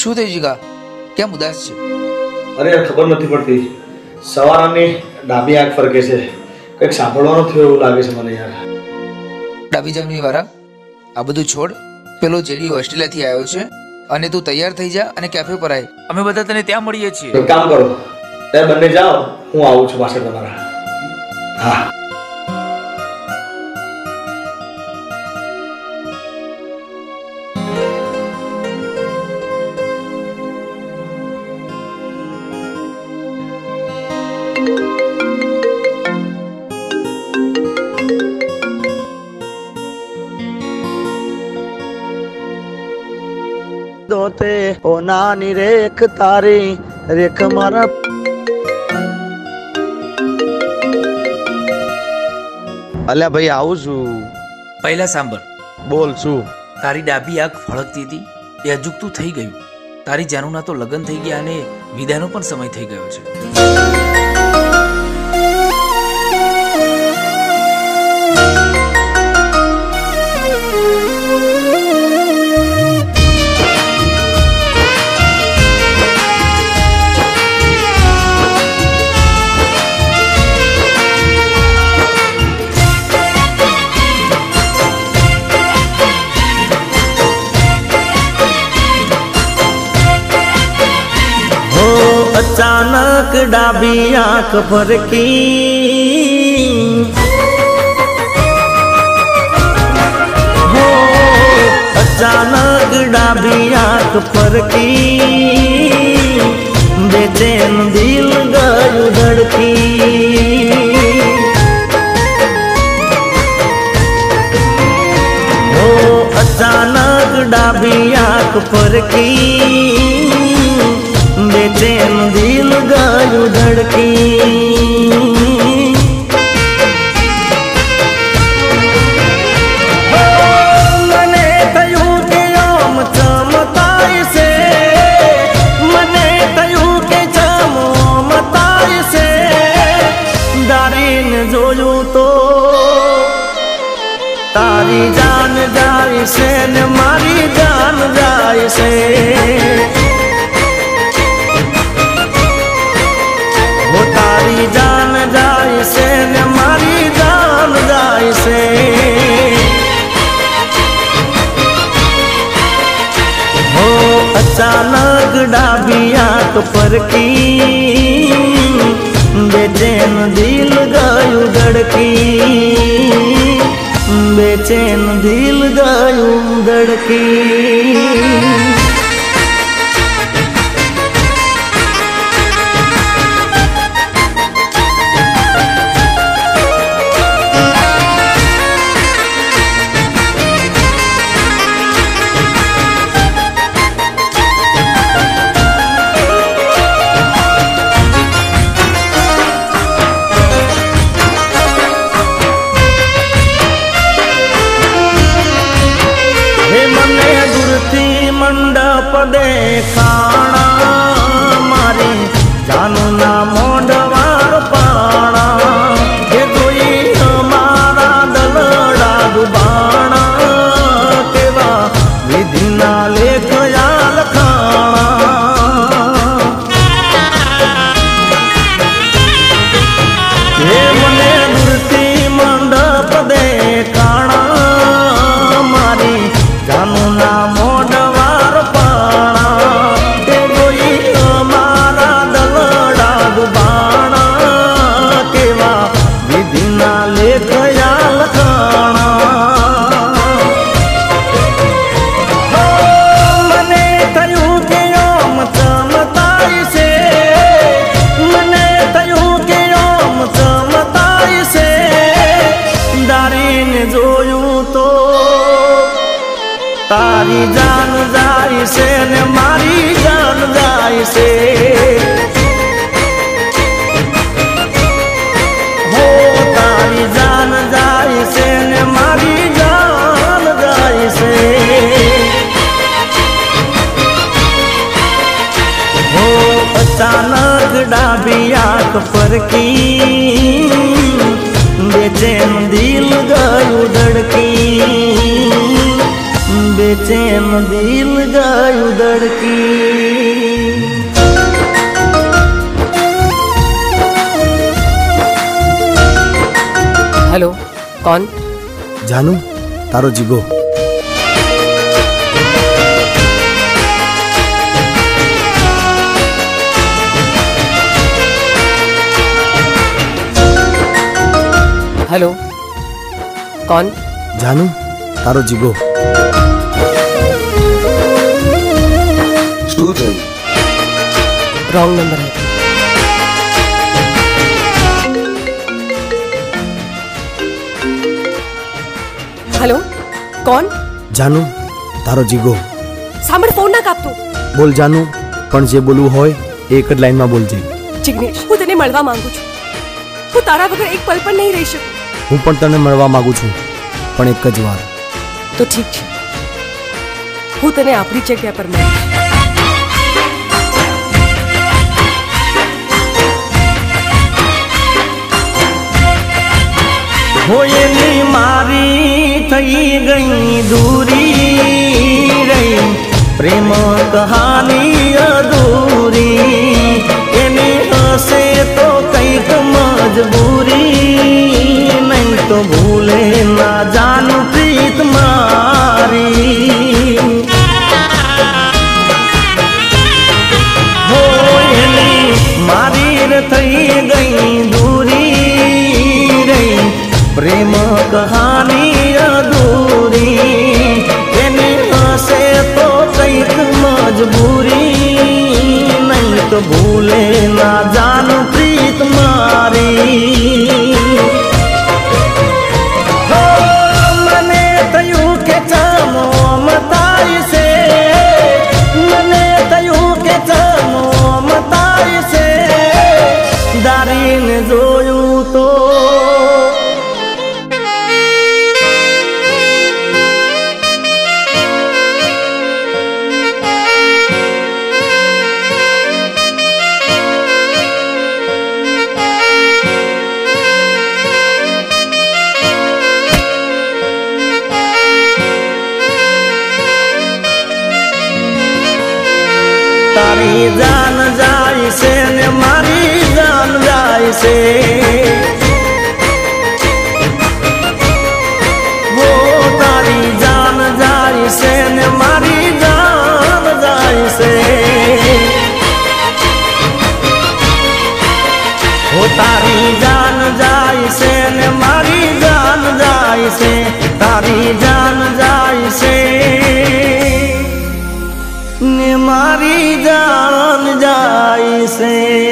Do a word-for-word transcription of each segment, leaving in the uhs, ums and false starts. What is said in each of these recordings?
શું થયું જીગા? કેમ ઉદાસ છે? અરે યાર ખબર નથી પડતી, સવારની ડાબી આંખ ફરકે છે, કંઈક સાંભળવાનું થયું એવું લાગે છે મને યાર. ડાબી જમણી વાળા, આ બધું છોડ. પેલો જેડી ઓસ્ટ્રેલિયાથી આવ્યો છે અને તું તૈયાર થઈ જા અને કેફે પર આય. અમે બધા તને ત્યાં મળીએ છીએ. એક કામ કરો, તમે બંને જાઓ, હું આવું છું પાછળ તમારા. હા. दोते ओ नानी रेख तारी रेख मारा अल्या भाई आવું છું. પહેલા સાંભળ. બોલ શું? તારી ડાબી આંખ ફળકતી હતી એ અજુકતું થઈ ગયું. તારી જાનુના તો લગ્ન થઈ ગયા અને વિદાયનો પણ સમય થઈ ગયો છે. अचानक डाबी आंख फरकी, हो अचानक डाबी आंख फरकी, बेचैन दिल गयो धड़की. हो अचानक डाबी आंख फरकी, बेचैन दिल गयो धड़की. मने थयु के ओम चमताई से, मने थयु के चमताई से, दारीन जोयू तो तारी जान जाय से ने मारी जान जाय से. तारी जान जाय से ने मारी जान जाय से. हो अचानक डाबी आंख फरकी, बेचैन दिल गयो धड़की, बेचैन दिल गयो धड़की. मंडप देखाणा मारी जानू ना मोडवार पाणा, ये कोई हमारा दलड़ा दुबाणा, केवा विधि ना लेख याल खाणा. ये मने मूर्ति मंडप देखाणा मारी जानू ना मोडवार पाणा, ते कोई हमारा दलड़ा दुबाणा, केवा विधि ना लेख याल खाणा. मने थयु के ओम चमताई से, मने थयु के ओम चमताई से, दारीन जोयू तो तारी जान जाय से ने मारी जान जाय से. हो तारी जान जाय से ने मारी जान जाय से. हो अचानक डाबी आंख फरकी, बेचैन दिल गयो धड़की, बेचैन दिल गयु धड़की। हेलो, कौन? जानू, तारो जीगो। हेलो, कौन? जानू, तारो जीगो। શું થયું? रॉन्ग नंबर है। हेलो, कौन? जानू, तारो जीगो। સાંભળ, ફોન ના કાપતો. બોલ जानू, પણ જે બોલવું હોય એક જ લાઈનમાં બોલજે. જિગ્નેશ, હું તને મળવા માંગુ છું. હું તારા વગર એક પલ પણ નહીં રહી શકું. હું પણ તને મળવા માંગુ છું, પણ એક જ વાર. તો ઠીક છે, હું તને આપણી જગ્યા પર મળીશ. होयनी मारी थई गई दूरी रही, प्रेम कहानी अधूरी। एने हसे तो कईक मजबूरी, नहीं तो भूले ना जानू प्रीत मारी। होयनी मारी रे थई गई दूरी रही, प्रेम कहानी अधूरी। एने हसे तो कईक मजबूरी, नहीं तो भूले ना जानू प्रीत मारी। हो मने तयू के चामो मताई से, मने तयू के चामो मताई से, दारीन जोयू तो तारी जान जाई से ने मारी जान जाई से। वो तारी जान जाई से ने मारी जान जाई से। वो तारी जान जाई से ने मारी जान जाई से, तारी जान जाई से ने मारी जान जाई से।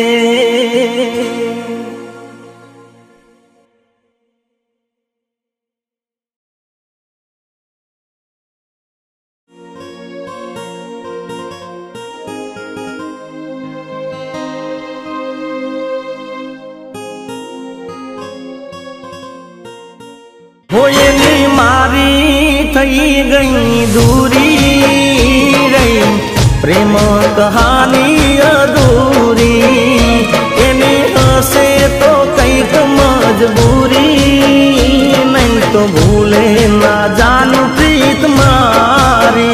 होयनी मारी थई गई दूरी रही, प्रेम कहानी अधूरी। एने हसे तो कईक मजबूरी, नहीं तो भूले ना जानू प्रीत मारी।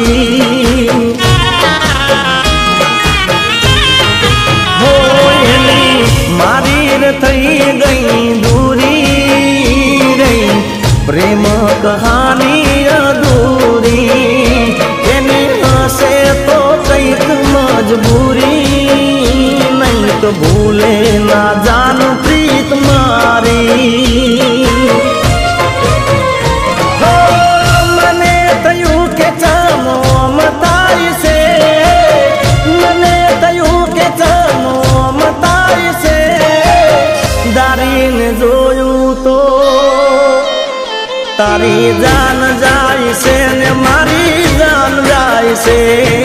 होयनी मारी रे थई गई दूरी रही, प्रेम कहानी अधूरी। एने हसे तो कईक मजबूरी, नहीं तो भूले ना जानू प्रीत मारी। हो मने तयू के चामो मताई से, मने तयू के चामो मताई से, दारीन जोयू तो तारी जान जाई से ने मारी जान जाई से।